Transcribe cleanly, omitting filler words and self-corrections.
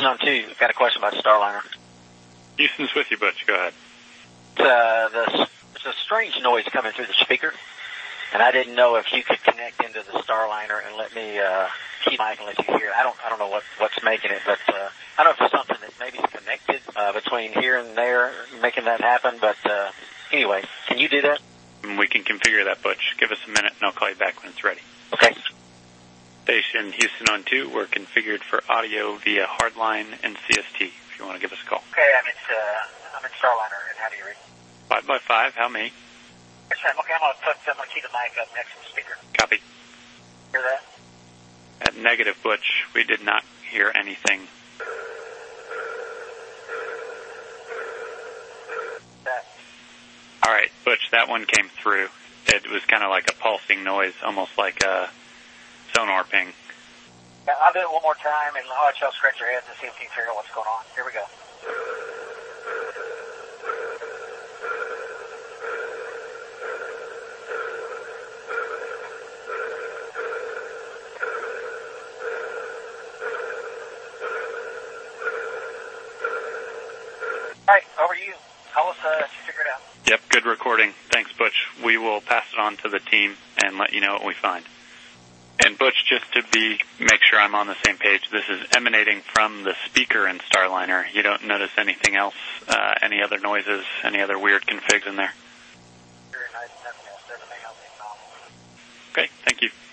Houston on 2. Got a question about Starliner. Houston's with you, Butch. Go ahead. There's a strange noise coming through the speaker, and I didn't know if you could connect into the Starliner and let me keep mic and let you hear it. I don't know what's making it, but I don't know if there's something that maybe is connected between here and there, making that happen. But anyway, can you do that? We can configure that, Butch. Give us a minute, and I'll call you back when it's ready. Okay. Station Houston on 2. We're configured for audio via hardline and CST. If you want to give us a call. Okay, I'm in Starliner, and how do you read? 5x5. How many? Okay, I'm gonna keep the mic up next to the speaker. Copy. Hear that? At negative, Butch, we did not hear anything. That. All right, Butch, that one came through. It was kind of like a pulsing noise, almost like a sonar ping. Yeah, I'll do it one more time, and I'll let y'all scratch your heads and see if you can figure out what's going on. Here we go. All right, over to you. Tell us if you figure it out. Yep, good recording. Thanks, Butch. We will pass it on to the team and let you know what we find. And Butch, just to make sure I'm on the same page, this is emanating from the speaker in Starliner. You don't notice anything else, any other noises, any other weird configs in there? Nothing else. Everything else is normal. Okay, thank you.